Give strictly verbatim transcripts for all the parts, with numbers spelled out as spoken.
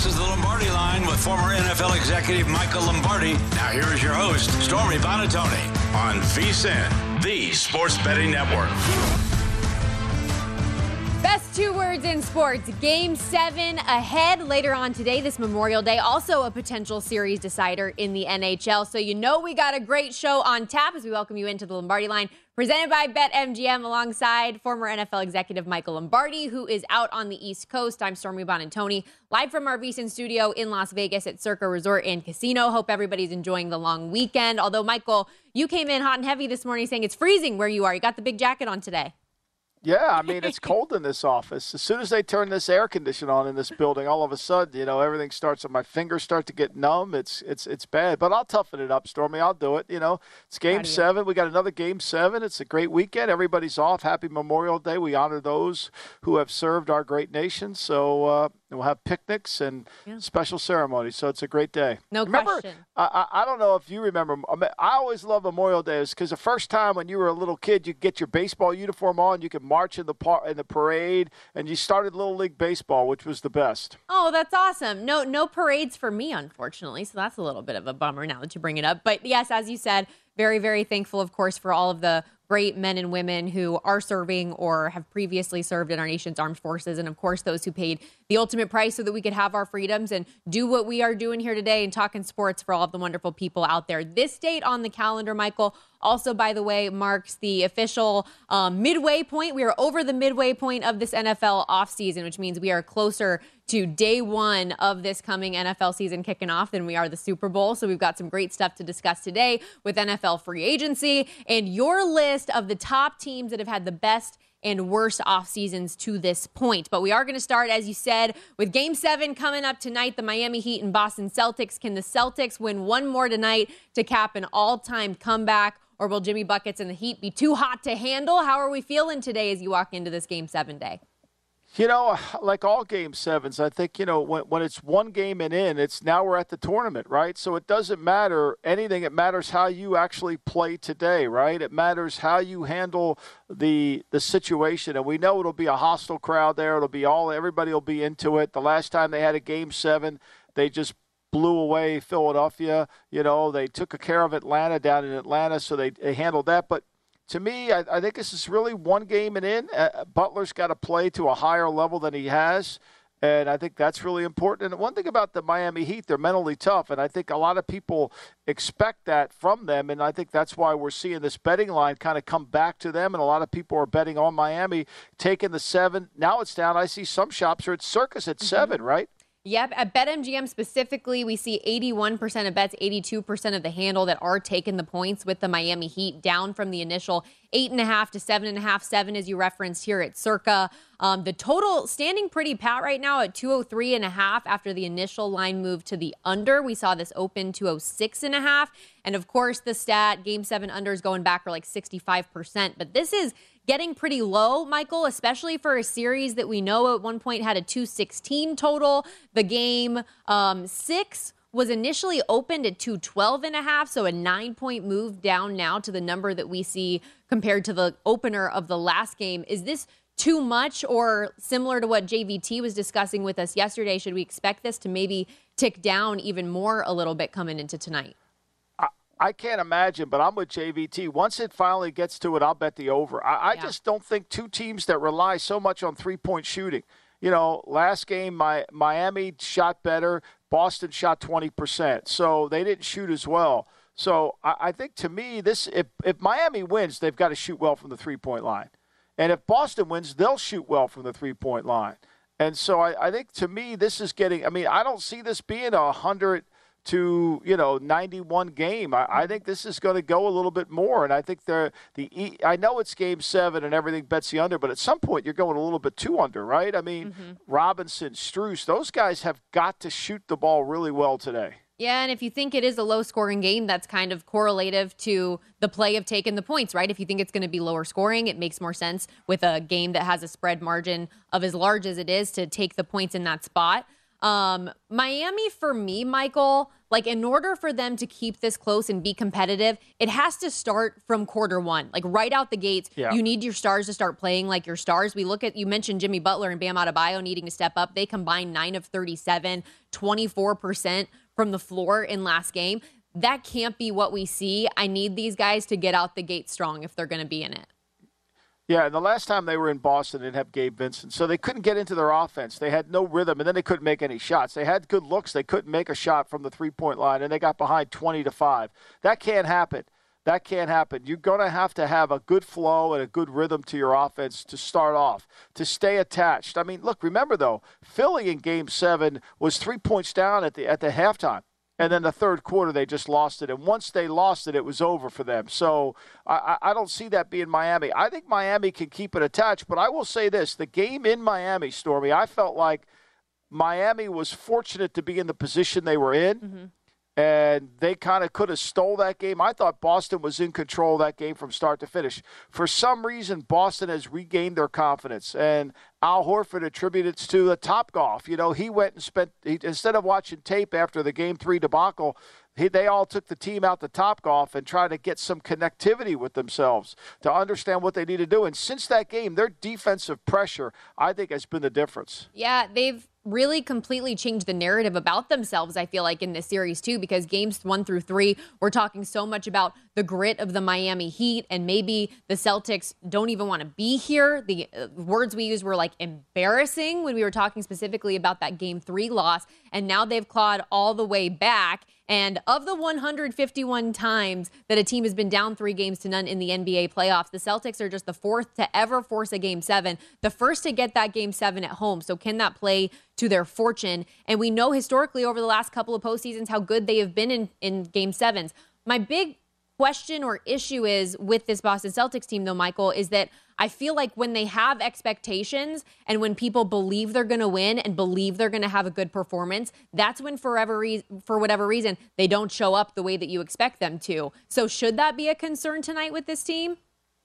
This is the Lombardi Line with former N F L executive Michael Lombardi. Now here is your host, Stormy Buonantony, on V S I N, the Sports Betting Network. Best two words in sports. Game seven ahead later on today, this Memorial Day. Also a potential series decider in the N H L. So you know we got a great show on tap as we welcome you into the Lombardi Line, presented by BetMGM, alongside former N F L executive Michael Lombardi, who is out on the East Coast. I'm Stormy Buonantony, live from our V S I N studio in Las Vegas at Circa Resort and Casino. Hope everybody's enjoying the long weekend. Although, Michael, you came in hot and heavy this morning saying it's freezing where you are. You got the big jacket on today. Yeah, I mean, it's cold in this office. As soon as they turn this air conditioner on in this building, all of a sudden, you know, everything starts, my fingers start to get numb. It's it's it's bad. But I'll toughen it up, Stormy. I'll do it. You know, it's game seven. We got another game seven. It's a great weekend. Everybody's off. Happy Memorial Day. We honor those who have served our great nation. So uh, we'll have picnics and yeah. special ceremonies. So it's a great day. No remember, question. I, I, I don't know if you remember. I, mean, I always love Memorial Day because the first time when you were a little kid, you get your baseball uniform on, you could march in the par- in the parade, and you started Little League Baseball, which was the best. Oh, that's awesome. No, no parades for me, unfortunately. So that's a little bit of a bummer now that you bring it up. But yes, as you said, very, very thankful, of course, for all of the great men and women who are serving or have previously served in our nation's armed forces. And of course, those who paid the ultimate price so that we could have our freedoms and do what we are doing here today and talking sports for all of the wonderful people out there. This date on the calendar, Michael, also, by the way, marks the official um, midway point. We are over the midway point of this N F L offseason, which means we are closer to day one of this coming N F L season kicking off than we are the Super Bowl. So we've got some great stuff to discuss today with N F L free agency and your list of the top teams that have had the best and worst off seasons to this point. But we are going to start, as you said, with Game seven coming up tonight, the Miami Heat and Boston Celtics. Can the Celtics win one more tonight to cap an all-time comeback, or will Jimmy Buckets and the Heat be too hot to handle? How are we feeling today as you walk into this Game seven day? You know, like all Game sevens, I think, you know, when when it's one game and in, it's now we're at the tournament, right? So it doesn't matter anything. It matters how you actually play today, right? It matters how you handle the the situation. And we know it'll be a hostile crowd there. It'll be all, everybody will be into it. The last time they had a Game seven, they just blew away Philadelphia. You know, they took care of Atlanta down in Atlanta, so they, they handled that. But to me, I, I think this is really one game and in. Uh, Butler's got to play to a higher level than he has, and I think that's really important. And one thing about the Miami Heat, they're mentally tough, and I think a lot of people expect that from them, and I think that's why we're seeing this betting line kind of come back to them, and a lot of people are betting on Miami, taking the seven. Now it's down. I see some shops are at circus at mm-hmm. seven, right? Yep. At BetMGM specifically, we see eighty-one percent of bets, eighty-two percent of the handle that are taking the points with the Miami Heat, down from the initial eight and a half to seven and a half, seven as you referenced here at Circa. Um, the total standing pretty pat right now at two oh three and a half after the initial line move to the under. We saw this open two oh six and a half. And of course, the stat game seven unders going back for like sixty-five percent. But this is getting pretty low, Michael, especially for a series that we know at one point had a two sixteen total. The game um, six was initially opened at two twelve and a half, so a nine-point move down now to the number that we see compared to the opener of the last game. Is this too much, or similar to what J V T was discussing with us yesterday? Should we expect this to maybe tick down even more a little bit coming into tonight? I can't imagine, but I'm with J V T. Once it finally gets to it, I'll bet the over. I, I yeah. just don't think two teams that rely so much on three-point shooting. You know, last game, my, Miami shot better. Boston shot twenty percent. So they didn't shoot as well. So I, I think, to me, this if, if Miami wins, they've got to shoot well from the three-point line. And if Boston wins, they'll shoot well from the three-point line. And so I, I think, to me, this is getting – I mean, I don't see this being a one hundred – to, you know, ninety-one game. I, I think this is going to go a little bit more, and I think the the I know it's game seven and everything bets the under, but at some point you're going a little bit too under, right? I mean, mm-hmm. Robinson, Strus, those guys have got to shoot the ball really well today. Yeah, and if you think it is a low-scoring game, that's kind of correlative to the play of taking the points, right? If you think it's going to be lower scoring, it makes more sense with a game that has a spread margin of as large as it is to take the points in that spot. Um, Miami, for me, Michael, Like, in order for them to keep this close and be competitive, it has to start from quarter one. Like, right out the gates, yeah. you need your stars to start playing like your stars. We look at, you mentioned Jimmy Butler and Bam Adebayo needing to step up. They combined nine of thirty-seven, twenty-four percent from the floor in last game. That can't be what we see. I need these guys to get out the gate strong if they're going to be in it. Yeah, and the last time they were in Boston, they didn't have Gabe Vincent. So they couldn't get into their offense. They had no rhythm, and then they couldn't make any shots. They had good looks. They couldn't make a shot from the three-point line, and they got behind twenty to five. That can't happen. That can't happen. You're going to have to have a good flow and a good rhythm to your offense to start off, to stay attached. I mean, look, remember, though, Philly in Game seven was three points down at the at the halftime. And then the third quarter, they just lost it. And once they lost it, it was over for them. So I, I don't see that being Miami. I think Miami can keep it attached. But I will say this. The game in Miami, Stormy, I felt like Miami was fortunate to be in the position they were in. Mm-hmm. And they kind of could have stole that game. I thought Boston was in control of that game from start to finish. For some reason, Boston has regained their confidence. And Al Horford attributed it to the Topgolf. You know, he went and spent, he, instead of watching tape after the game three debacle, he, they all took the team out to Topgolf and tried to get some connectivity with themselves to understand what they need to do. And since that game, their defensive pressure, I think, has been the difference. Yeah, they've really completely changed the narrative about themselves, I feel like, in this series too, because games one through three, we're talking so much about the grit of the Miami Heat, and maybe the Celtics don't even want to be here. The uh, words we used were like embarrassing when we were talking specifically about that game three loss, and now they've clawed all the way back. And of the one hundred fifty-one times that a team has been down three games to none in the N B A playoffs, the Celtics are just the fourth to ever force a game seven, the first to get that game seven at home. So can that play to their fortune? And we know historically over the last couple of postseasons how good they have been in, in game sevens. My big question or issue is with this Boston Celtics team, though, Michael, is that I feel like when they have expectations and when people believe they're going to win and believe they're going to have a good performance, that's when forever re- for whatever reason, they don't show up the way that you expect them to. So should that be a concern tonight with this team?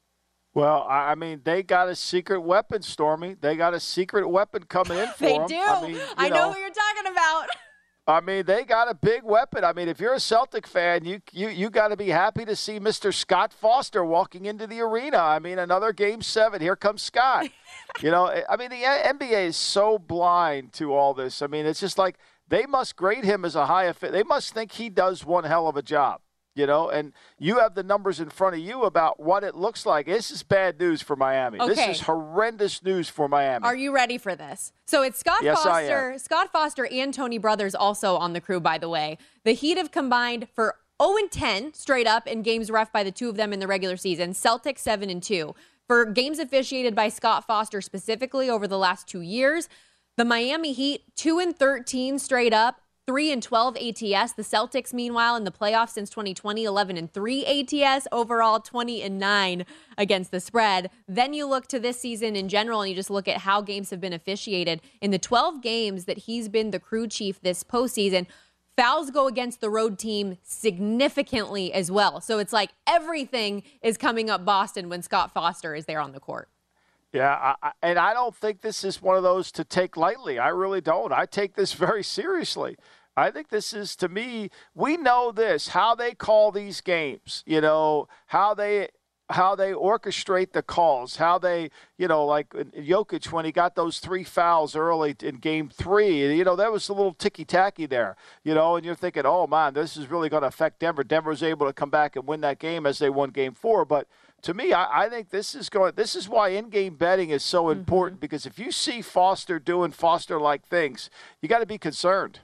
Well, I mean, they got a secret weapon, Stormy. They got a secret weapon coming in for they them. do. I, mean, I know, know what you're talking about. I mean, they got a big weapon. I mean, if you're a Celtic fan, you you you got to be happy to see Mister Scott Foster walking into the arena. I mean, another game seven. Here comes Scott. You know, I mean, the N B A is so blind to all this. I mean, it's just like they must grade him as a high – they must think he does one hell of a job. You know, and you have the numbers in front of you about what it looks like. This is bad news for Miami. Okay. This is horrendous news for Miami. Are you ready for this? So it's Scott yes, Foster, I am. Scott Foster and Tony Brothers also on the crew, by the way. The Heat have combined for oh and ten straight up in games ref by the two of them in the regular season. Celtics seven and two. For games officiated by Scott Foster specifically over the last two years, the Miami Heat two and thirteen straight up. three and twelve A T S. The Celtics, meanwhile, in the playoffs since twenty twenty, eleven and three A T S. Overall, twenty and nine against the spread. Then you look to this season in general, and you just look at how games have been officiated. In the twelve games that he's been the crew chief this postseason, fouls go against the road team significantly as well. So it's like everything is coming up Boston when Scott Foster is there on the court. Yeah, I, and I don't think this is one of those to take lightly. I really don't. I take this very seriously. I think this is, to me, we know this, how they call these games, you know, how they how they orchestrate the calls, how they, you know, like Jokic when he got those three fouls early in game three, you know, that was a little ticky-tacky there, you know, and you're thinking, oh, man, this is really going to affect Denver. Denver was able to come back and win that game as they won game four, but to me, I, I think this is going. This is why in-game betting is so important, mm-hmm. because if you see Foster doing Foster-like things, you got to be concerned.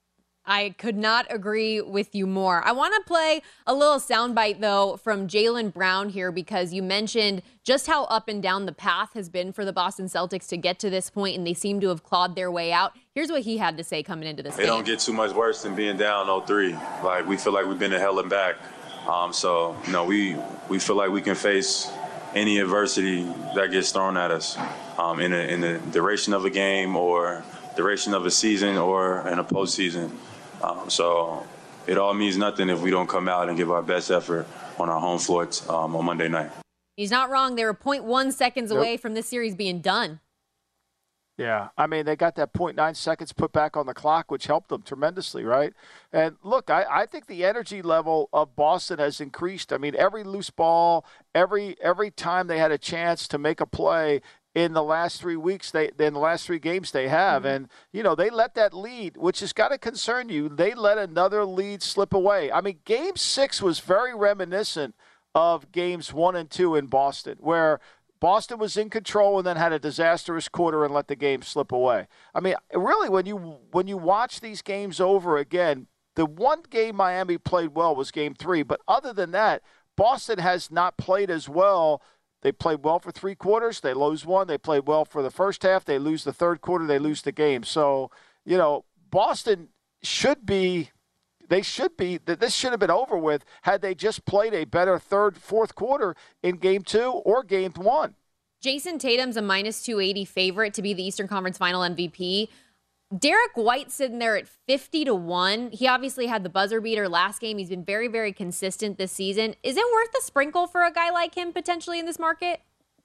I could not agree with you more. I want to play a little soundbite, though, from Jaylen Brown here, because you mentioned just how up and down the path has been for the Boston Celtics to get to this point, and they seem to have clawed their way out. Here's what he had to say coming into this It game. don't get too much worse than being down oh three. Like, we feel like we've been held and back. Um, so, you know, we, we feel like we can face any adversity that gets thrown at us um, in, a, in the duration of a game or duration of a season or in a postseason. Um, so it all means nothing if we don't come out and give our best effort on our home floor um, on Monday night. He's not wrong. They were zero point one seconds Yep. away from this series being done. Yeah, I mean, they got that zero point nine seconds put back on the clock, which helped them tremendously, right? And look, I, I think the energy level of Boston has increased. I mean, every loose ball, every every time they had a chance to make a play in the last three weeks, they in the last three games they have. Mm-hmm. And, you know, they let that lead, which has got to concern you. They let another lead slip away. I mean, game six was very reminiscent of games one and two in Boston, where Boston was in control and then had a disastrous quarter and let the game slip away. I mean, really, when you when you watch these games over again, the one game Miami played well was game three. But other than that, Boston has not played as well. They played well for three quarters. They lose one. They played well for the first half. They lose the third quarter. They lose the game. So, you know, Boston should be – They should be – this should have been over with had they just played a better third, fourth quarter in game two or game one. Jason Tatum's a minus two eighty favorite to be the Eastern Conference Final M V P. Derek White sitting there at fifty to one. He obviously had the buzzer beater last game. He's been very, very consistent this season. Is it worth a sprinkle for a guy like him potentially in this market?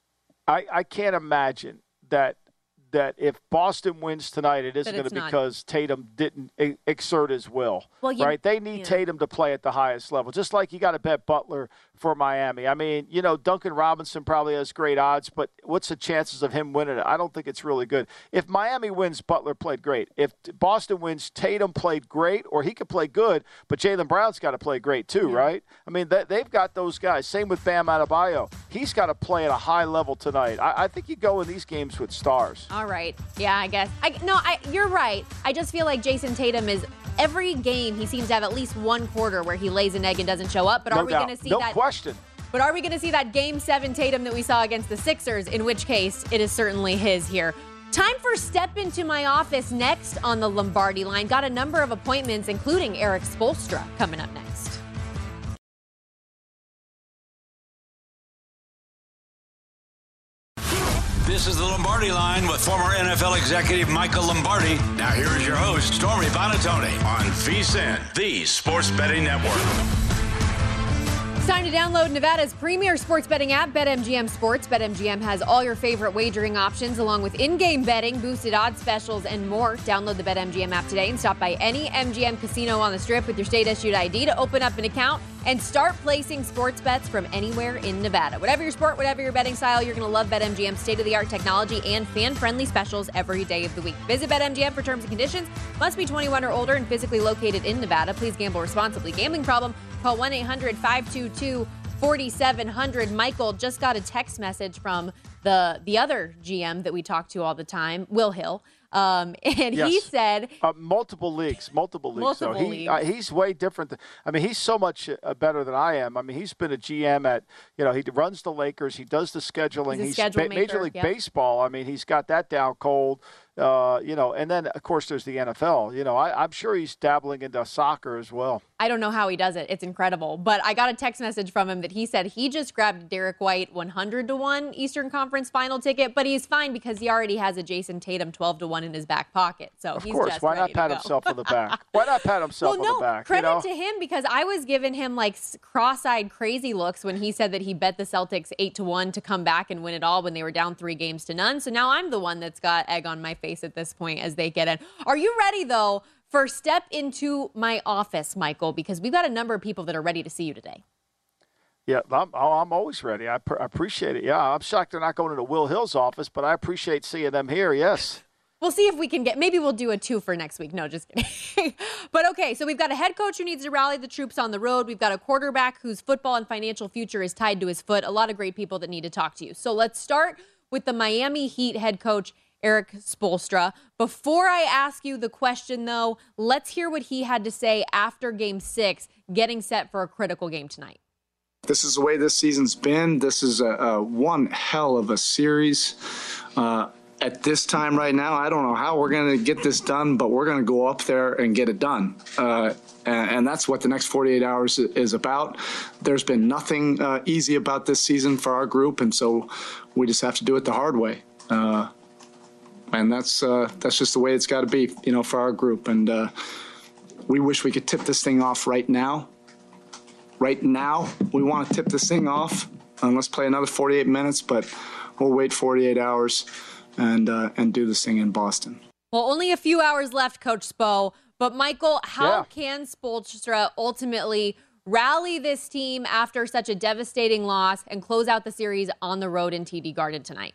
I, I can't imagine that that if Boston wins tonight, it isn't going to be because Tatum didn't exert his will, well, you, right? They need yeah. Tatum to play at the highest level, just like you got to bet Butler for Miami. I mean, you know, Duncan Robinson probably has great odds, but what's the chances of him winning it? I don't think it's really good. If Miami wins, Butler played great. If Boston wins, Tatum played great, or he could play good, but Jaylen Brown's got to play great too, yeah. right? I mean, they, they've got those guys. Same with Bam Adebayo. He's got to play at a high level tonight. I, I think you go in these games with stars. All right. Yeah, I guess. I, no, I, you're right. I just feel like Jason Tatum is every game he seems to have at least one quarter where he lays an egg and doesn't show up. But no are we going to see no that? No question. But are we going to see that game seven Tatum that we saw against the Sixers? In which case, it is certainly his here. Time for Step Into My Office next on the Lombardi Line. Got a number of appointments, including Erik Spoelstra, coming up next. This is the Lombardi Line with former N F L executive Michael Lombardi. Now here is your host, Stormy Buonantony, on VSiN, the Sports Betting Network. It's time to download Nevada's premier sports betting app, BetMGM Sports. BetMGM has all your favorite wagering options, along with in-game betting, boosted odds specials, and more. Download the BetMGM app today and stop by any M G M casino on the Strip with your state-issued I D to open up an account and start placing sports bets from anywhere in Nevada. Whatever your sport, whatever your betting style, you're going to love BetMGM's state-of-the-art technology and fan-friendly specials every day of the week. Visit BetMGM for terms and conditions. Must be twenty-one or older and physically located in Nevada. Please gamble responsibly. Gambling problem? Call one eight hundred five two two four seven zero zero. Michael just got a text message from the the other G M that we talk to all the time, Will Hill. Um, and yes. he said uh, multiple leagues, multiple leagues. Multiple so he, leagues. Uh, he's way different. Than, I mean, he's so much uh, better than I am. I mean, he's been a G M at, you know, he runs the Lakers. He does the scheduling. He's, he's schedule ba- maker, Major League yep. Baseball. I mean, he's got that down cold. Uh, you know, and then, of course, there's the N F L. You know, I, I'm sure he's dabbling into soccer as well. I don't know how he does it. It's incredible. But I got a text message from him that he said he just grabbed Derek White one hundred to one Eastern Conference final ticket, but he's fine because he already has a Jason Tatum twelve to one in his back pocket. So of he's course, just why ready not to pat go. himself on the back? Why not pat himself well, no, on the back? Credit you know? to him, because I was giving him like cross-eyed crazy looks when he said that he bet the Celtics eight to one to come back and win it all when they were down three games to none. So now I'm the one that's got egg on my face at this point as they get in. Are you ready though for Step Into My Office, Michael? Because we've got a number of people that are ready to see you today. Yeah, I'm, I'm always ready. I, pr- I appreciate it. Yeah, I'm shocked they're not going into Will Hill's office, but I appreciate seeing them here. Yes. We'll see if we can get, maybe we'll do a two for next week. No, just kidding. But okay, so we've got a head coach who needs to rally the troops on the road. We've got a quarterback whose football and financial future is tied to his foot. A lot of great people that need to talk to you. So let's start with the Miami Heat head coach, Erik Spoelstra. Before I ask you the question, though, let's hear what he had to say after Game six, getting set for a critical game tonight. This is the way this season's been. This is a, a one hell of a series. Uh, At this time right now, I don't know how we're going to get this done, but we're going to go up there and get it done. Uh, and, and that's what the next forty-eight hours is about. There's been nothing uh, easy about this season for our group, and so we just have to do it the hard way. Uh, and that's uh, that's just the way it's got to be, you know, for our group. And uh, we wish we could tip this thing off right now. Right now, we want to tip this thing off, and let's play another forty-eight minutes, but we'll wait forty-eight hours. and uh, and do this thing in Boston. Well, only a few hours left, Coach Spo. But, Michael, how yeah. can Spoelstra ultimately rally this team after such a devastating loss and close out the series on the road in T D Garden tonight?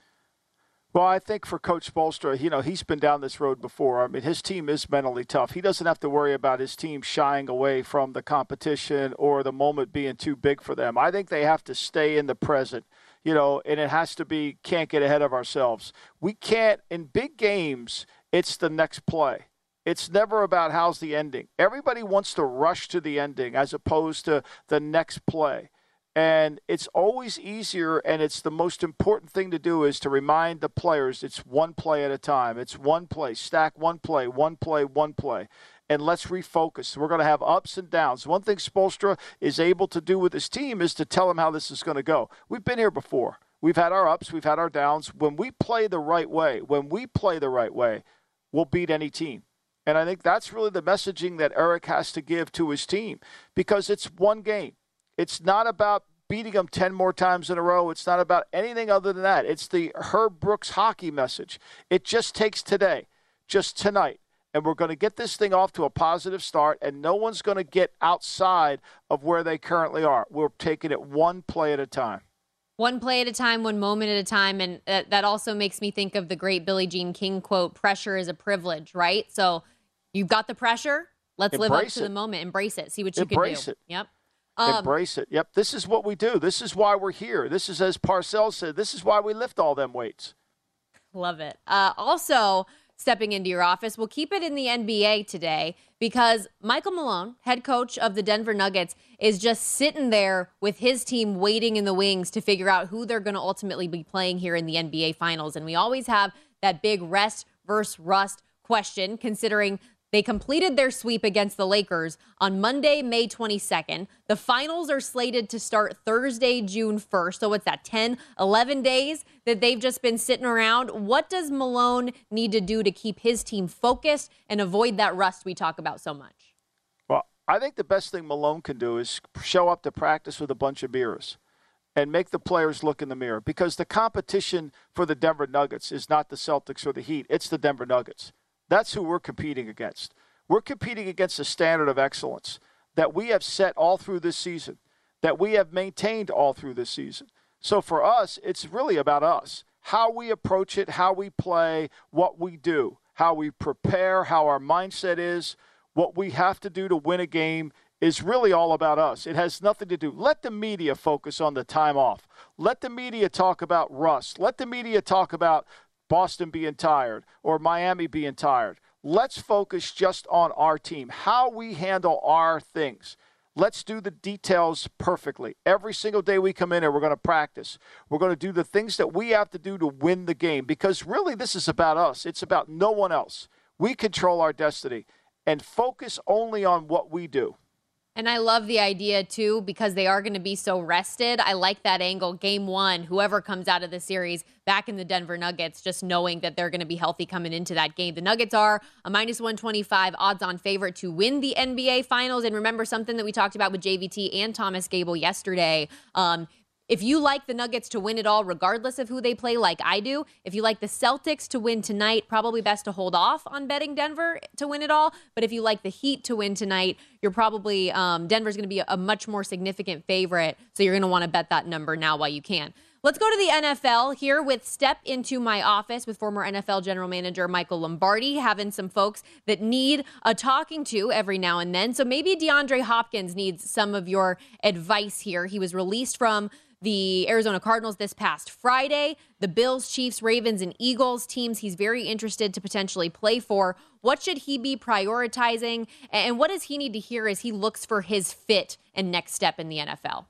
Well, I think for Coach Spoelstra, you know, he's been down this road before. I mean, his team is mentally tough. He doesn't have to worry about his team shying away from the competition or the moment being too big for them. I think they have to stay in the present, you know, and it has to be can't get ahead of ourselves. We can't, in big games, it's the next play. It's never about how's the ending. Everybody wants to rush to the ending as opposed to the next play. And it's always easier, and it's the most important thing to do is to remind the players it's one play at a time. It's one play, stack one play, one play, one play. And let's refocus. We're going to have ups and downs. One thing Spoelstra is able to do with his team is to tell them how this is going to go. We've been here before. We've had our ups. We've had our downs. When we play the right way, when we play the right way, we'll beat any team. And I think that's really the messaging that Eric has to give to his team because it's one game. It's not about beating them ten more times in a row. It's not about anything other than that. It's the Herb Brooks hockey message. It just takes today, just tonight. And we're going to get this thing off to a positive start, and no one's going to get outside of where they currently are. We're taking it one play at a time. One play at a time, one moment at a time. And that, that also makes me think of the great Billie Jean King quote, pressure is a privilege, right? So you've got the pressure. Let's Embrace live up to it. the moment. Embrace it. See what you Embrace can do. it. Yep. Um, Embrace it. Yep. This is what we do. This is why we're here. This is, as Parcells said, this is why we lift all them weights. Love it. Uh, also, stepping into your office, we'll keep it in the N B A today because Michael Malone, head coach of the Denver Nuggets, is just sitting there with his team waiting in the wings to figure out who they're going to ultimately be playing here in the N B A Finals. And we always have that big rest versus rust question, considering they completed their sweep against the Lakers on Monday, May twenty-second. The finals are slated to start Thursday, June first. So what's that, ten, eleven days that they've just been sitting around? What does Malone need to do to keep his team focused and avoid that rust we talk about so much? Well, I think the best thing Malone can do is show up to practice with a bunch of mirrors and make the players look in the mirror because the competition for the Denver Nuggets is not the Celtics or the Heat. It's the Denver Nuggets. That's who we're competing against. We're competing against a standard of excellence that we have set all through this season, that we have maintained all through this season. So for us, it's really about us, how we approach it, how we play, what we do, how we prepare, how our mindset is, what we have to do to win a game is really all about us. It has nothing to do. Let the media focus on the time off. Let the media talk about rust. Let the media talk about Boston being tired or Miami being tired. Let's focus just on our team, how we handle our things. Let's do the details perfectly. Every single day we come in here, we're going to practice. We're going to do the things that we have to do to win the game because really this is about us. It's about no one else. We control our destiny and focus only on what we do. And I love the idea, too, because they are going to be so rested. I like that angle. Game one, whoever comes out of the series back in the Denver Nuggets, just knowing that they're going to be healthy coming into that game. The Nuggets are a minus one twenty-five odds-on favorite to win the N B A Finals. And remember something that we talked about with J V T and Thomas Gable yesterday. Um, If you like the Nuggets to win it all, regardless of who they play, like I do, if you like the Celtics to win tonight, probably best to hold off on betting Denver to win it all. But if you like the Heat to win tonight, you're probably, um, Denver's going to be a, a much more significant favorite. So you're going to want to bet that number now while you can. Let's go to the N F L here with Step Into My Office with former N F L general manager Michael Lombardi, having some folks that need a talking to every now and then. So maybe DeAndre Hopkins needs some of your advice here. He was released from the Arizona Cardinals this past Friday. The Bills, Chiefs, Ravens, and Eagles teams he's very interested to potentially play for. What should he be prioritizing? And what does he need to hear as he looks for his fit and next step in the N F L?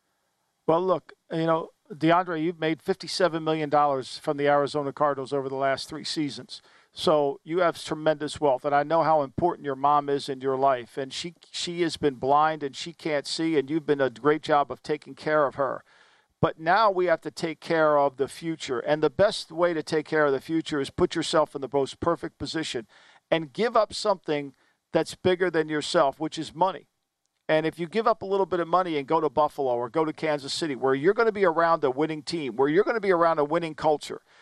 Well, look, you know, DeAndre, you've made fifty-seven million dollars from the Arizona Cardinals over the last three seasons. So you have tremendous wealth, and I know how important your mom is in your life. And she she has been blind and she can't see, and you've been a great job of taking care of her. But now we have to take care of the future. And the best way to take care of the future is put yourself in the most perfect position and give up something that's bigger than yourself, which is money. And if you give up a little bit of money and go to Buffalo or go to Kansas City, where you're going to be around a winning team, where you're going to be around a winning culture,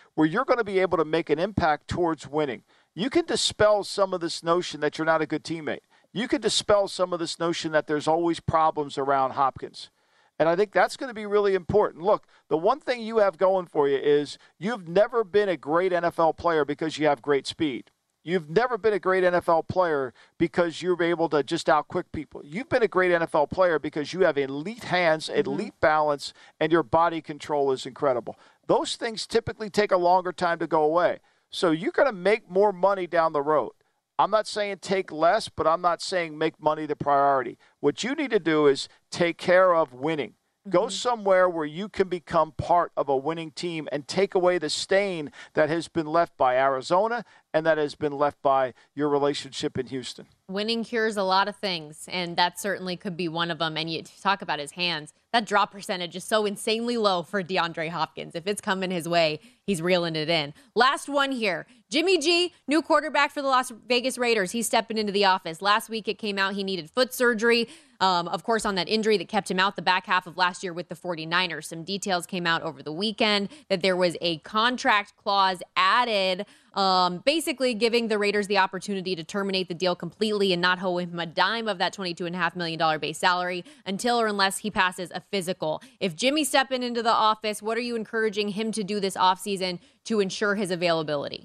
where you're going to be able to make an impact towards winning. You can dispel some of this notion that you're not a good teammate. You can dispel some of this notion that there's always problems around Hopkins. And I think that's going to be really important. Look, the one thing you have going for you is you've never been a great N F L player because you have great speed. You've never been a great N F L player because you're able to just out-quick people. You've been a great N F L player because you have elite hands, elite mm-hmm. balance, and your body control is incredible. Those things typically take a longer time to go away. So you're going to make more money down the road. I'm not saying take less, but I'm not saying make money the priority. What you need to do is take care of winning. Mm-hmm. Go somewhere where you can become part of a winning team and take away the stain that has been left by Arizona and that has been left by your relationship in Houston. Winning cures a lot of things, and that certainly could be one of them. And you talk about his hands. That drop percentage is so insanely low for DeAndre Hopkins. If it's coming his way, he's reeling it in. Last one here. Jimmy G, new quarterback for the Las Vegas Raiders. He's stepping into the office. Last week it came out he needed foot surgery, um, of course, on that injury that kept him out the back half of last year with the 49ers. Some details came out over the weekend that there was a contract clause added, um, basically giving the Raiders the opportunity to terminate the deal completely and not owe him a dime of that twenty-two point five million dollars base salary until or unless he passes a physical. If Jimmy's stepping into the office, what are you encouraging him to do this offseason to ensure his availability?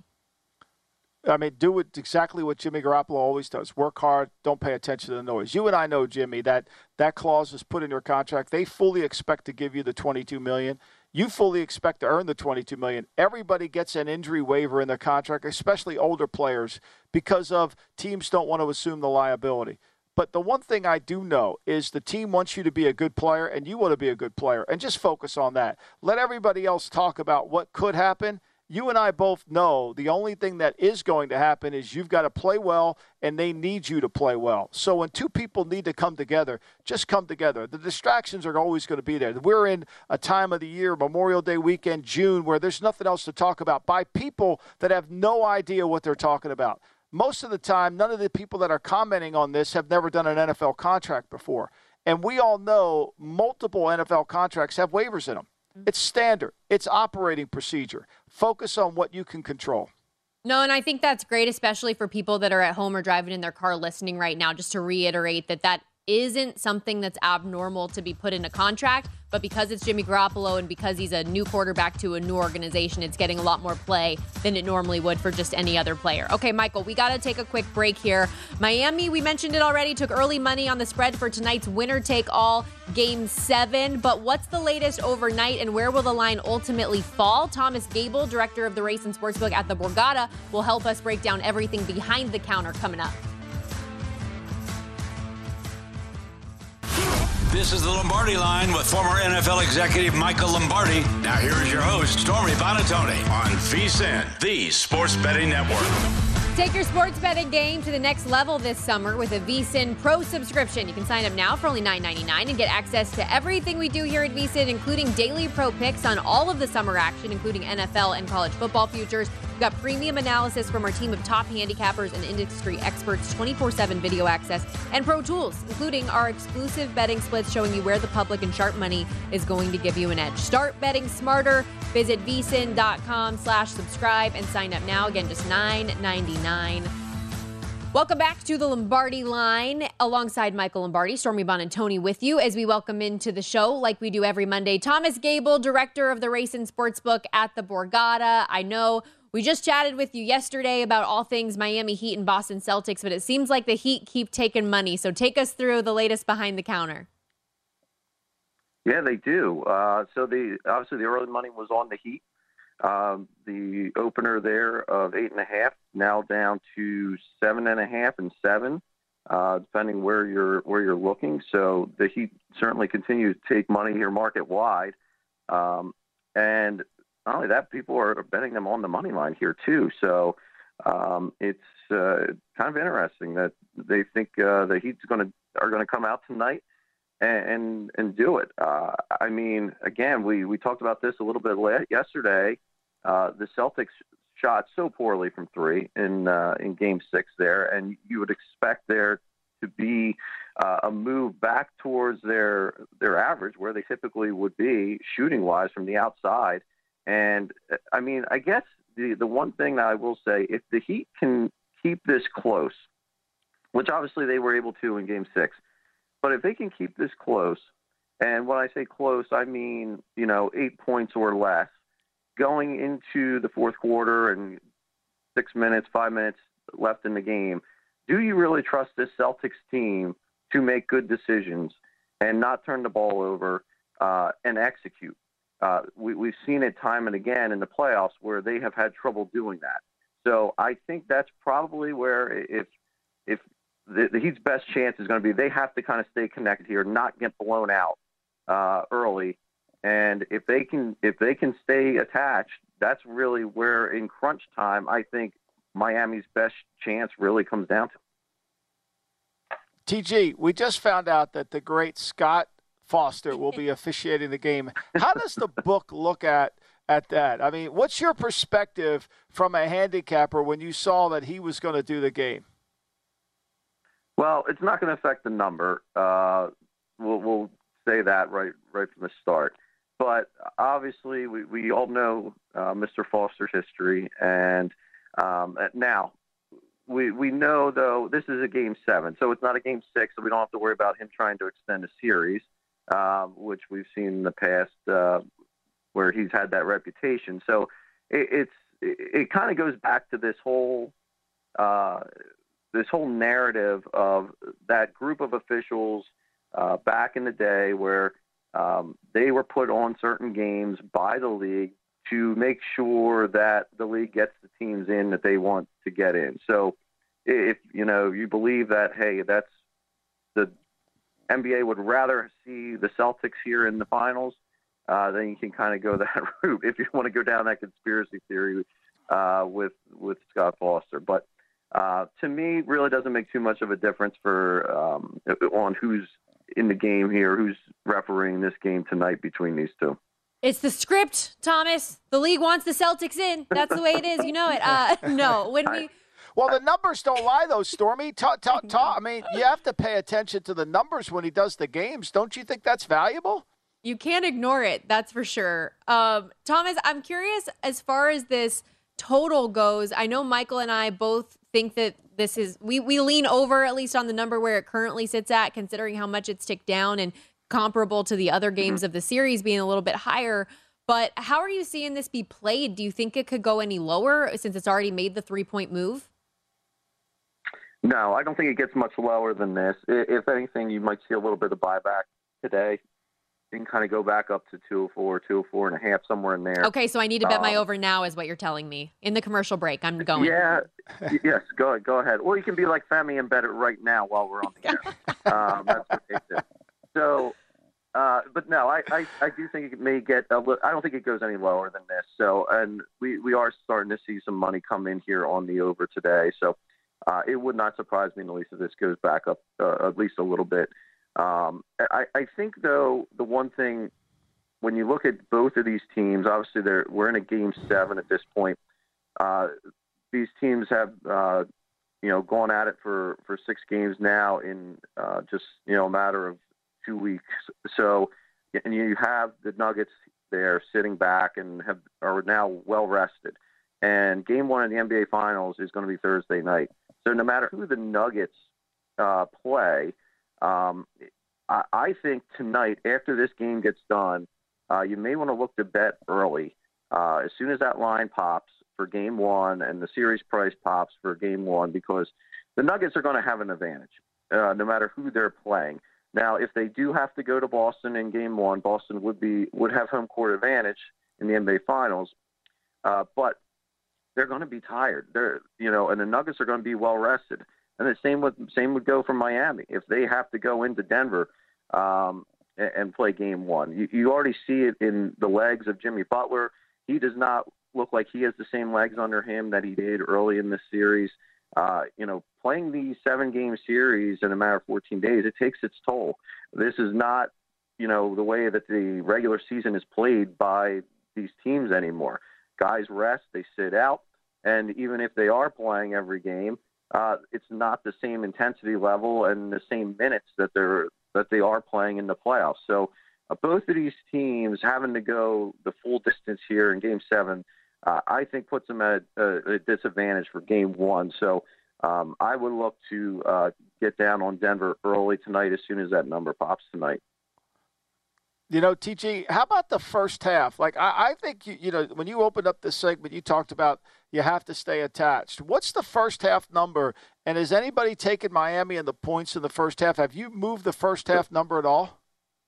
I mean, do it exactly what Jimmy Garoppolo always does. Work hard. Don't pay attention to the noise. You and I know, Jimmy, that that clause is put in your contract. They fully expect to give you the twenty-two million dollars. You fully expect to earn the twenty-two million dollars. Everybody gets an injury waiver in their contract, especially older players, because of teams don't want to assume the liability. But the one thing I do know is the team wants you to be a good player, and you want to be a good player, and just focus on that. Let everybody else talk about what could happen. You and I both know the only thing that is going to happen is you've got to play well, and they need you to play well. So when two people need to come together, just come together. The distractions are always going to be there. We're in a time of the year, Memorial Day weekend, June, where there's nothing else to talk about by people that have no idea what they're talking about. Most of the time, none of the people that are commenting on this have never done an N F L contract before. And we all know multiple N F L contracts have waivers in them. It's standard. It's operating procedure. Focus on what you can control. No, and I think that's great, especially for people that are at home or driving in their car listening right now, just to reiterate that that isn't something that's abnormal to be put in a contract, but because it's Jimmy Garoppolo and because he's a new quarterback to a new organization, it's getting a lot more play than it normally would for just any other player. Okay, Michael, we got to take a quick break here. Miami, we mentioned it already, took early money on the spread for tonight's winner-take-all Game seven, but what's the latest overnight and where will the line ultimately fall? Thomas Gable, director of the Race and Sportsbook at the Borgata, will help us break down everything behind the counter coming up. This is the Lombardi Line with former N F L executive Michael Lombardi. Now here is your host, Stormy Buonantony, on VSiN, the Sports Betting Network. Take your sports betting game to the next level this summer with a VSiN Pro subscription. You can sign up now for only nine ninety-nine and get access to everything we do here at VSiN, including daily pro picks on all of the summer action, including N F L and college football futures. We've got premium analysis from our team of top handicappers and industry experts, twenty-four seven video access, and pro tools, including our exclusive betting splits showing you where the public and sharp money is going to give you an edge. Start betting smarter. Visit vsin.com slash subscribe and sign up now. Again, just nine ninety-nine. Welcome back to the Lombardi Line alongside Michael Lombardi, Stormy Buonantony with you as we welcome into the show, like we do every Monday, Thomas Gable, director of the Race and Sportsbook at the Borgata. I know we just chatted with you yesterday about all things Miami Heat and Boston Celtics, but it seems like the Heat keep taking money. So take us through the latest behind the counter. Yeah, they do. Uh, so the obviously the early money was on the Heat. Um, the opener there of eight and a half now down to seven and a half and seven, uh, depending where you're where you're looking. So the Heat certainly continue to take money here market wide, um, and not only that, people are betting them on the money line here too. So um, it's uh, kind of interesting that they think uh, the Heat's going to are going to come out tonight and and, and do it. Uh, I mean, again, we, we talked about this a little bit yesterday. Uh, the Celtics shot so poorly from three in uh, in Game Six there, and you would expect there to be uh, a move back towards their their average, where they typically would be shooting wise from the outside. And, I mean, I guess the, the one thing that I will say, if the Heat can keep this close, which obviously they were able to in game six, but if they can keep this close, and when I say close, I mean, you know, eight points or less, going into the fourth quarter and six minutes, five minutes left in the game, do you really trust this Celtics team to make good decisions and not turn the ball over uh, and execute? Uh, we, we've seen it time and again in the playoffs where they have had trouble doing that. So I think that's probably where if if the, the Heat's best chance is going to be, they have to kind of stay connected here, not get blown out uh, early. And if they can if they can stay attached, that's really where in crunch time I think Miami's best chance really comes down to. T G, we just found out that the great Scott Foster will be officiating the game. How does the book look at at that? I mean, what's your perspective from a handicapper when you saw that he was going to do the game? Well, it's not going to affect the number. Uh, we'll, we'll say that right right from the start. But obviously, we, we all know uh, Mister Foster's history. And um, now, we we know, though, this is a game seven. So it's not a game six, so we don't have to worry about him trying to extend a series, um, which we've seen in the past uh, where he's had that reputation. So it, it's it, it kind of goes back to this whole uh, this whole narrative of that group of officials uh, back in the day where um, they were put on certain games by the league to make sure that the league gets the teams in that they want to get in. So if, you know, you believe that, hey, that's the N B A would rather see the Celtics here in the finals, uh, then you can kind of go that route if you want to go down that conspiracy theory uh, with, with Scott Foster. But uh, to me, really doesn't make too much of a difference for um, on who's in the game here, who's refereeing this game tonight between these two. It's the script, Thomas. The league wants the Celtics in. That's the way it is. You know it. Uh, no, when we. Well, the numbers don't lie, though, Stormy. Ta, ta, ta, I mean, you have to pay attention to the numbers when he does the games. Don't you think that's valuable? You can't ignore it. That's for sure. Um, Thomas, I'm curious as far as this total goes. I know Michael and I both think that this is, we, we lean over at least on the number where it currently sits at, considering how much it's ticked down and comparable to the other games of the series being a little bit higher. But how are you seeing this be played? Do you think it could go any lower since it's already made the three-point move? No, I don't think it gets much lower than this. If anything, you might see a little bit of buyback today. You can kind of go back up to two oh four, two oh four and a half, somewhere in there. Okay, so I need to bet um, my over now is what you're telling me. In the commercial break, I'm going. Yeah, yes, go, go ahead. Or you can be like Femi and bet it right now while we're on the air. um, that's what they do. So, uh, but no, I, I, I do think it may get a little, I don't think it goes any lower than this. So, and we, we are starting to see some money come in here on the over today. So, Uh, it would not surprise me in the least if this goes back up uh, at least a little bit. Um, I, I think, though, the one thing, when you look at both of these teams, obviously they're, we're in a game seven at this point. Uh, these teams have, uh, you know, gone at it for, for six games now in uh, just, you know, a matter of two weeks. So, and you have the Nuggets there sitting back and have are now well rested. And game one of the N B A Finals is going to be Thursday night. So no matter who the Nuggets uh, play, um, I, I think tonight, after this game gets done, uh, you may want to look to bet early. Uh, as soon as that line pops for game one and the series price pops for game one, because the Nuggets are going to have an advantage, uh, no matter who they're playing. Now, if they do have to go to Boston in game one, Boston would be would have home court advantage in the N B A Finals, uh, but they're going to be tired. They're, you know, and the Nuggets are going to be well rested. And the same would same would go for Miami if they have to go into Denver um, and, and play game one. You, you already see it in the legs of Jimmy Butler. He does not look like he has the same legs under him that he did early in this series. Uh, you know, playing these seven game series in a matter of fourteen days, it takes its toll. This is not, you know, the way that the regular season is played by these teams anymore. Guys rest, they sit out, and even if they are playing every game, uh, it's not the same intensity level and the same minutes that they're that they are playing in the playoffs. So uh, both of these teams having to go the full distance here in Game Seven, uh, I think puts them at a, a disadvantage for Game One. So um, I would look to uh, get down on Denver early tonight as soon as that number pops tonight. You know, T G, how about the first half? Like, I, I think, you, you know, when you opened up this segment, you talked about you have to stay attached. What's the first half number? And has anybody taken Miami and the points in the first half? Have you moved the first half number at all?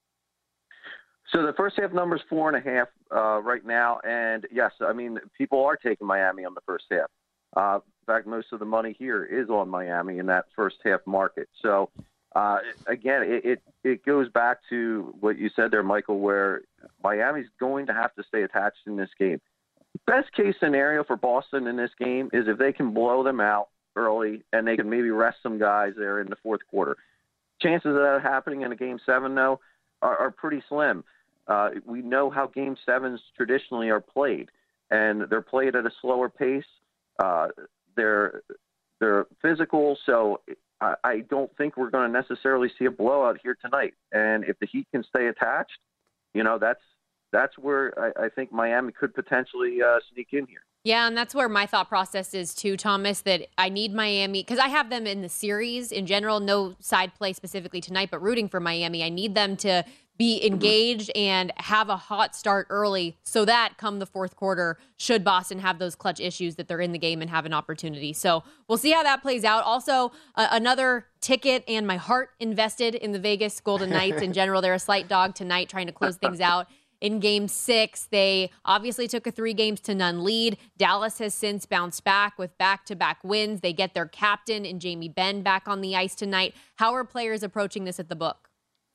So the first half number is four and a half uh, right now. And, yes, I mean, people are taking Miami on the first half. Uh, in fact, most of the money here is on Miami in that first half market. So, Uh, again, it, it, it goes back to what you said there, Michael, where Miami's going to have to stay attached in this game. Best case scenario for Boston in this game is if they can blow them out early and they can maybe rest some guys there in the fourth quarter. Chances of that happening in a Game seven, though, are, are pretty slim. Uh, we know how Game sevens traditionally are played, and they're played at a slower pace. Uh, they're, they're physical, so I don't think we're going to necessarily see a blowout here tonight. And if the Heat can stay attached, you know, that's that's where I, I think Miami could potentially uh, sneak in here. Yeah, and that's where my thought process is too, Thomas, that I need Miami, because I have them in the series in general, no side play specifically tonight, but rooting for Miami. I need them to be engaged and have a hot start early so that come the fourth quarter, should Boston have those clutch issues, that they're in the game and have an opportunity. So we'll see how that plays out. Also, uh, another ticket and my heart invested in the Vegas Golden Knights in general. They're a slight dog tonight, trying to close things out. In Game six, they obviously took a three games to none lead. Dallas has since bounced back with back-to-back wins. They get their captain in Jamie Benn back on the ice tonight. How are players approaching this at the book?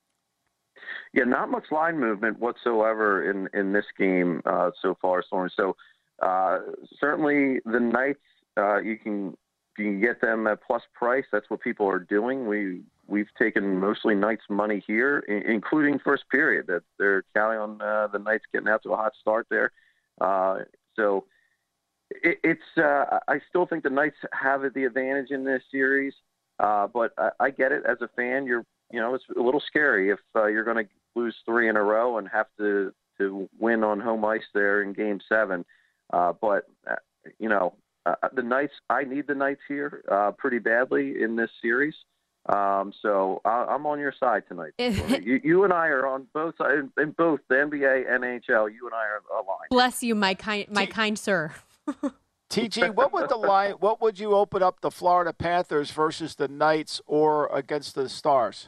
Yeah, not much line movement whatsoever in, in this game uh, so far, Storm. So uh, certainly the Knights, uh, you can you can get them at plus price. That's what people are doing. We we've taken mostly Knights money here, I- including first period. That they're counting on uh, the Knights getting out to a hot start there. Uh, so it, it's uh, I still think the Knights have the advantage in this series, uh, but I, I get it as a fan. You're you know it's a little scary if uh, you're going to lose three in a row and have to, to win on home ice there in Game seven. Uh, but, uh, you know, uh, the Knights, I need the Knights here uh, pretty badly in this series. Um, so I, I'm on your side tonight. you, you and I are on both sides, in both the N B A, N H L. You and I are aligned. Bless you, my kind, my T- kind sir. T G, what would the line? What would you open up the Florida Panthers versus the Knights or against the Stars?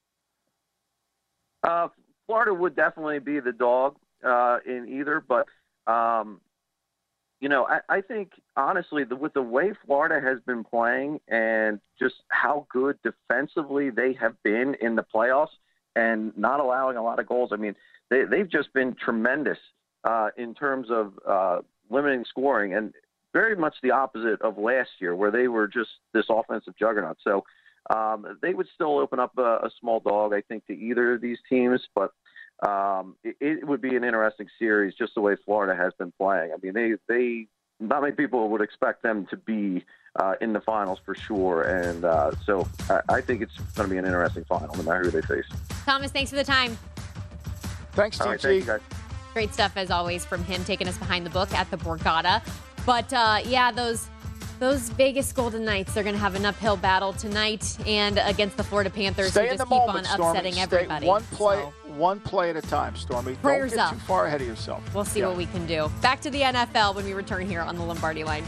Uh, Florida would definitely be the dog uh, in either, but um, you know, I, I think honestly, the, with the way Florida has been playing and just how good defensively they have been in the playoffs and not allowing a lot of goals. I mean, they, they've just been tremendous uh, in terms of uh, limiting scoring, and very much the opposite of last year, where they were just this offensive juggernaut. So. Um, they would still open up a, a small dog, I think, to either of these teams, but um, it, it would be an interesting series just the way Florida has been playing. I mean, they, they not many people would expect them to be uh, in the finals for sure, and uh, so I, I think it's going to be an interesting final no matter who they face. Thomas, thanks for the time. Thanks, T G. All right, thank you, guys. Great stuff, as always, from him, taking us behind the book at the Borgata. But, uh, yeah, those... Those Vegas Golden Knights, they're going to have an uphill battle tonight and against the Florida Panthers, Stay who just in the keep moment, on Stormy. upsetting Stay everybody. One play, so. one play at a time, Stormy. Prayers Don't get up. too far ahead of yourself. We'll see yeah. what we can do. Back to the N F L when we return here on the Lombardi Line.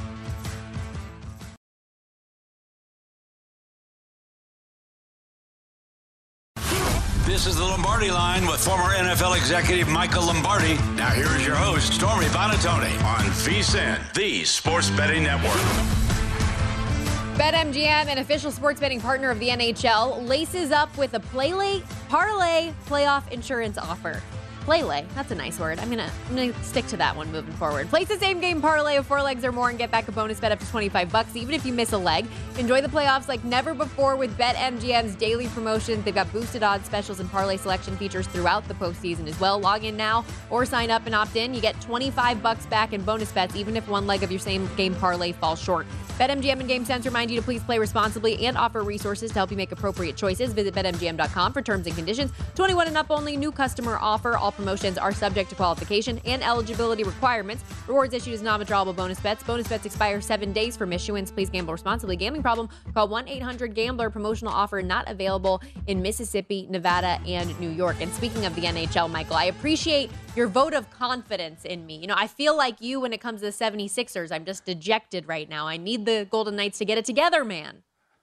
This is the Lombardi Line with former N F L executive Michael Lombardi. Now here is your host, Stormy Buonantony, on VSiN, the Sports Betting Network. BetMGM, an official sports betting partner of the N H L, laces up with a Playlay Parlay playoff insurance offer. Playlay, that's a nice word. I'm gonna, I'm gonna stick to that one moving forward. Place the same game parlay of four legs or more and get back a bonus bet up to twenty-five bucks, even if you miss a leg. Enjoy the playoffs like never before with BetMGM's daily promotions. They've got boosted odds, specials, and parlay selection features throughout the postseason as well. Log in now or sign up and opt in. You get twenty-five bucks back in bonus bets, even if one leg of your same game parlay falls short. BetMGM and GameSense remind you to please play responsibly and offer resources to help you make appropriate choices. Visit Bet M G M dot com for terms and conditions. twenty-one and up only. New customer offer. All promotions are subject to qualification and eligibility requirements. Rewards issued as non-withdrawable bonus bets. Bonus bets expire seven days from issuance. Please gamble responsibly. Gambling problem? Call one eight hundred gambler. Promotional offer not available in Mississippi, Nevada, and New York. And speaking of the N H L, Michael, I appreciate your vote of confidence in me. You know, I feel like you when it comes to the seventy-sixers. I'm just dejected right now. I need the Golden Knights to get it together, man.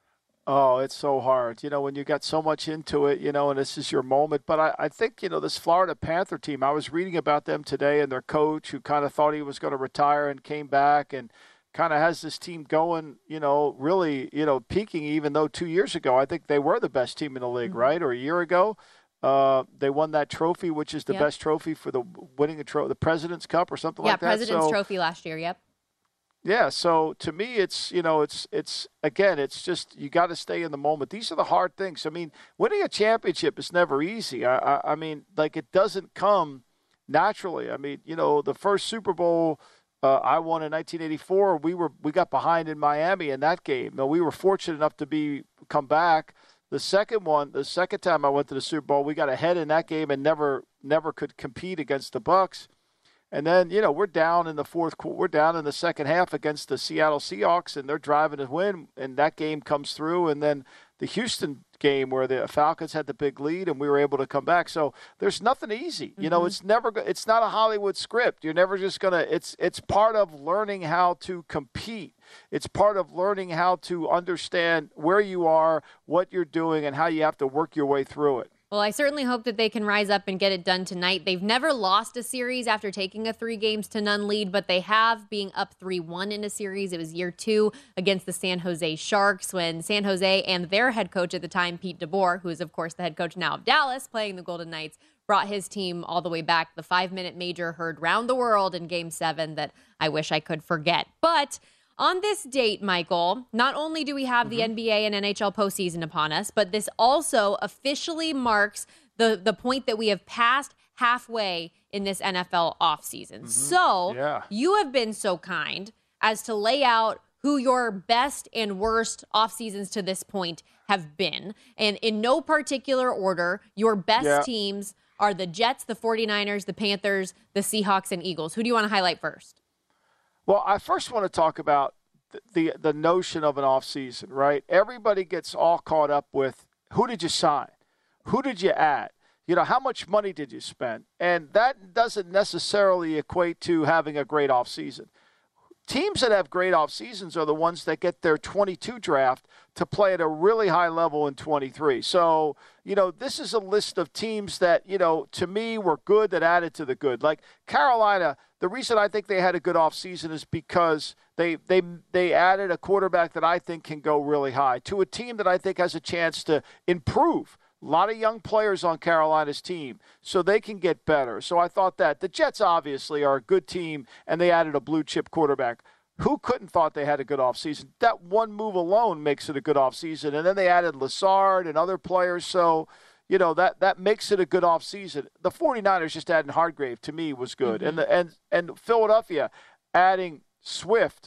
Oh, it's so hard, you know, when you got so much into it, you know, and this is your moment. But I, I think, you know, this Florida Panther team, I was reading about them today and their coach who kind of thought he was going to retire and came back and kind of has this team going, you know, really, you know, peaking, even though two years ago, I think they were the best team in the league, mm-hmm. right? Or a year ago. Uh, they won that trophy, which is the yep. best trophy for the winning a trophy, the President's Cup or something yeah, like that. Yeah, President's so, Trophy last year, yep. Yeah, so to me, it's, you know, it's, it's again, it's just, you got to stay in the moment. These are the hard things. I mean, winning a championship is never easy. I, I, I mean, like, it doesn't come naturally. I mean, you know, the first Super Bowl uh, I won in nineteen eighty-four, we were, we got behind in Miami in that game. Now, we were fortunate enough to be, come back. The second one, the second time I went to the Super Bowl, we got ahead in that game and never, never could compete against the Bucs. And then, you know, we're down in the fourth quarter. We're down in the second half against the Seattle Seahawks, and they're driving to win, and that game comes through. And then the Houston game where the Falcons had the big lead, and we were able to come back. So there's nothing easy. Mm-hmm. You know, it's never. It's not a Hollywood script. You're never just gonna. It's it's part of learning how to compete. It's part of learning how to understand where you are, what you're doing, and how you have to work your way through it. Well, I certainly hope that they can rise up and get it done tonight. They've never lost a series after taking a three games to none lead, but they have being up three one in a series. It was year two against the San Jose Sharks when San Jose and their head coach at the time, Pete DeBoer, who is, of course, the head coach now of Dallas, playing the Golden Knights, brought his team all the way back. The five-minute major heard round the world in Game seven that I wish I could forget. But on this date, Michael, not only do we have mm-hmm. the N B A and N H L postseason upon us, but this also officially marks the, the point that we have passed halfway in this N F L offseason. Mm-hmm. So yeah. you have been so kind as to lay out who your best and worst off seasons to this point have been. And in no particular order, your best yeah. teams are the Jets, the 49ers, the Panthers, the Seahawks, and Eagles. Who do you want to highlight first? Well, I first want to talk about the, the the notion of an offseason, right? Everybody gets all caught up with who did you sign? Who did you add? You know, how much money did you spend? And that doesn't necessarily equate to having a great offseason. Teams that have great off seasons are the ones that get their twenty-two draft to play at a really high level in twenty-three. So, you know, this is a list of teams that, you know, to me were good that added to the good. Like Carolina, the reason I think they had a good off season is because they they they added a quarterback that I think can go really high to a team that I think has a chance to improve. A lot of young players on Carolina's team, so they can get better. So I thought that. The Jets obviously are a good team, and they added a blue-chip quarterback. Who couldn't thought they had a good offseason? That one move alone makes it a good offseason. And then they added Lazard and other players. So, you know, that, that makes it a good offseason. The 49ers just adding Hargrave, to me, was good. Mm-hmm. And, the, and, and Philadelphia adding Swift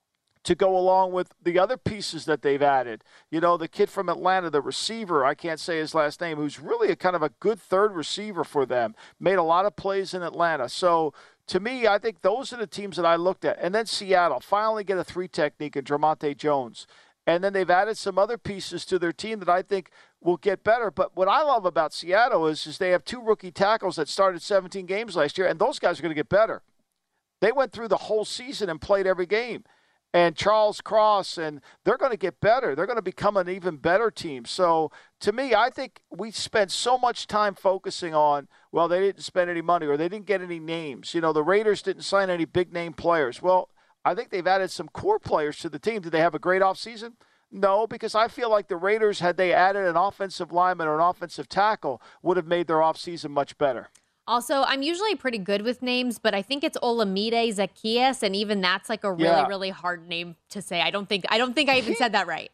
to go along with the other pieces that they've added. You know, the kid from Atlanta, the receiver, I can't say his last name, who's really a kind of a good third receiver for them, made a lot of plays in Atlanta. So, to me, I think those are the teams that I looked at. And then Seattle, finally get a three technique in Dramonte Jones. And then they've added some other pieces to their team that I think will get better. But what I love about Seattle is, is they have two rookie tackles that started seventeen games last year, and those guys are going to get better. They went through the whole season and played every game. And Charles Cross, and they're going to get better. They're going to become an even better team. So, to me, I think we spent so much time focusing on, well, they didn't spend any money or they didn't get any names. You know, the Raiders didn't sign any big-name players. Well, I think they've added some core players to the team. Did they have a great offseason? No, because I feel like the Raiders, had they added an offensive lineman or an offensive tackle, would have made their offseason much better. Also, I'm usually pretty good with names, but I think it's Olamide Zaccheaus, and even that's like a really, yeah. really hard name to say. I don't think I don't think I even he, said that right.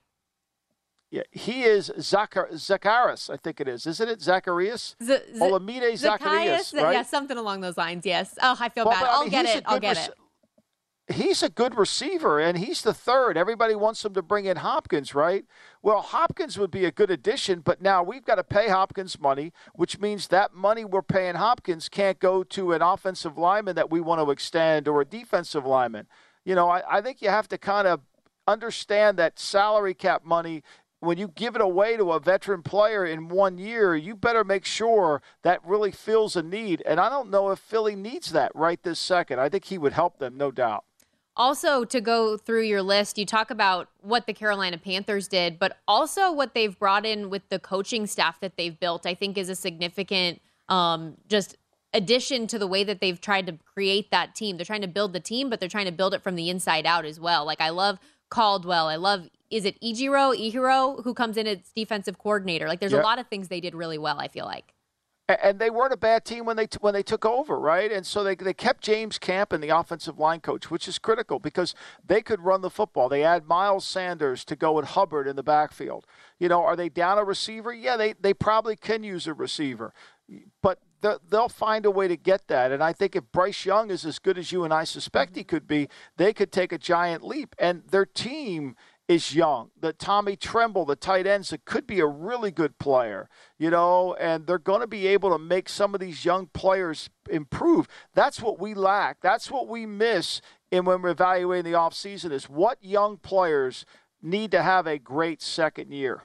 Yeah, he is Zachar- Zacchaeus, I think it is. Isn't it Zacharias? Z- Z- Olamide Zaccheaus, right? Yeah, something along those lines, yes. Oh, I feel well, bad. But, I I'll mean, get it. I'll get rec- it. he's a good receiver, and he's the third. Everybody wants him to bring in Hopkins, right? Well, Hopkins would be a good addition, but now we've got to pay Hopkins money, which means that money we're paying Hopkins can't go to an offensive lineman that we want to extend or a defensive lineman. You know, I, I think you have to kind of understand that salary cap money, when you give it away to a veteran player in one year, you better make sure that really fills a need. And I don't know if Philly needs that right this second. I think he would help them, no doubt. Also, to go through your list, you talk about what the Carolina Panthers did, but also what they've brought in with the coaching staff that they've built, I think is a significant um, just addition to the way that they've tried to create that team. They're trying to build the team, but they're trying to build it from the inside out as well. Like, I love Caldwell. I love, is it Ejiro, Ihiro, who comes in as defensive coordinator? Like, there's yep. a lot of things they did really well, I feel like. And they weren't a bad team when they when they took over, right? And so they they kept James Camp in the offensive line coach, which is critical because they could run the football. They add Miles Sanders to go with Hubbard in the backfield. You know, are they down a receiver? Yeah, they, they probably can use a receiver. But they'll find a way to get that. And I think if Bryce Young is as good as you and I suspect he could be, they could take a giant leap. And their team is young. The Tommy Tremble, the tight ends, it could be a really good player, you know, and they're going to be able to make some of these young players improve. That's what we lack. That's what we miss in when we're evaluating the offseason is what young players need to have a great second year.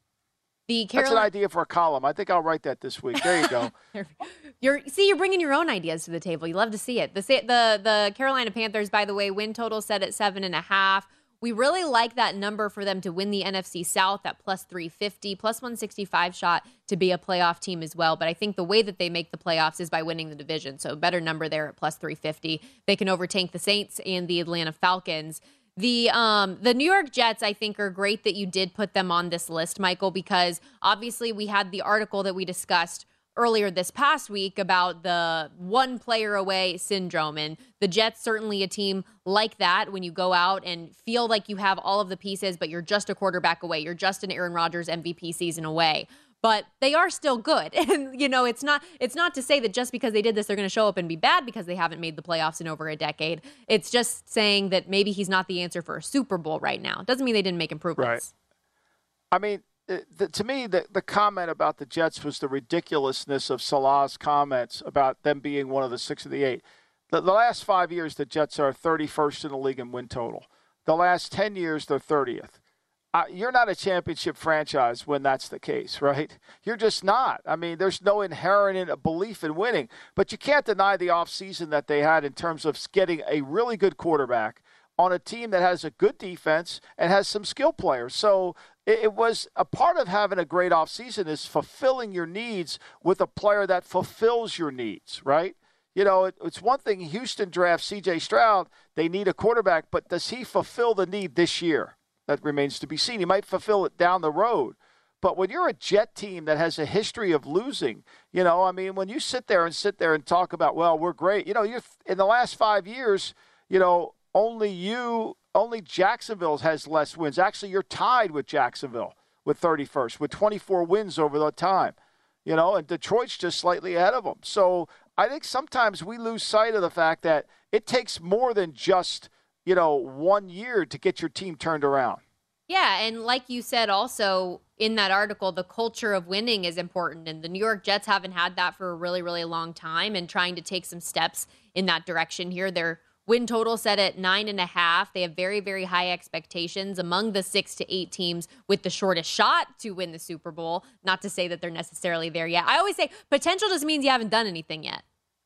The Carolina- That's an idea for a column. I think I'll write that this week. There you go. you're see, you're bringing your own ideas to the table. You love to see it. The the the Carolina Panthers, by the way, win total set at seven and a half. We really like that number for them to win the N F C South at plus three fifty, plus one sixty-five shot to be a playoff team as well. But I think the way that they make the playoffs is by winning the division. So a better number there at plus three fifty. They can overtake the Saints and the Atlanta Falcons. The um the New York Jets, I think, are great that you did put them on this list, Michael, because obviously we had the article that we discussed earlier this past week about the one player away syndrome. And the Jets, certainly a team like that when you go out and feel like you have all of the pieces, but you're just a quarterback away. You're just an Aaron Rodgers M V P season away. But they are still good. And, you know, it's not it's not to say that just because they did this, they're going to show up and be bad because they haven't made the playoffs in over a decade. It's just saying that maybe he's not the answer for a Super Bowl right now. Doesn't mean they didn't make improvements. Right. I mean, The, to me, the, the comment about the Jets was the ridiculousness of Salah's comments about them being one of the six of the eight. The, the last five years, the Jets are thirty-first in the league in win total. The last ten years, they're thirtieth. Uh, you're not a championship franchise when that's the case, right? You're just not. I mean, there's no inherent belief in winning. But you can't deny the offseason that they had in terms of getting a really good quarterback on a team that has a good defense and has some skill players. So it was a part of having a great offseason is fulfilling your needs with a player that fulfills your needs, right? You know, it, it's one thing Houston drafts C J Stroud. They need a quarterback, but does he fulfill the need this year? That remains to be seen. He might fulfill it down the road. But when you're a Jet team that has a history of losing, you know, I mean, when you sit there and sit there and talk about, well, we're great. You know, you're in the last five years, you know, only you – Only Jacksonville has less wins. Actually, you're tied with Jacksonville with thirty-first, with twenty-four wins over the time. You know, and Detroit's just slightly ahead of them. So I think sometimes we lose sight of the fact that it takes more than just, you know, one year to get your team turned around. Yeah, and like you said also in that article, the culture of winning is important. And the New York Jets haven't had that for a really, really long time and trying to take some steps in that direction here. They're win total set at nine and a half. They have very, very high expectations among the six to eight teams with the shortest shot to win the Super Bowl. Not to say that they're necessarily there yet. I always say potential just means you haven't done anything yet.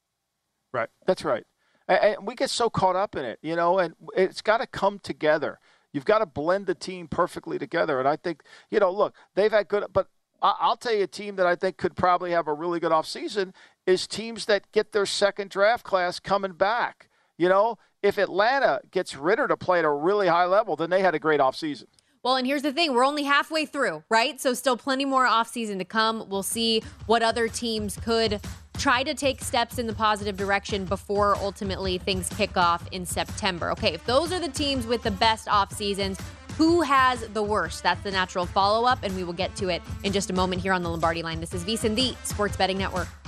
Right. That's right. And we get so caught up in it, you know, and it's got to come together. You've got to blend the team perfectly together. And I think, you know, look, they've had good, but I'll tell you a team that I think could probably have a really good offseason is teams that get their second draft class coming back. You know, if Atlanta gets Ritter to play at a really high level, then they had a great offseason. Well, and here's the thing. We're only halfway through, right? So still plenty more offseason to come. We'll see what other teams could try to take steps in the positive direction before ultimately things kick off in September. Okay, if those are the teams with the best off seasons, who has the worst? That's the natural follow-up, and we will get to it in just a moment here on the Lombardi Line. This is VSiN, the Sports Betting Network.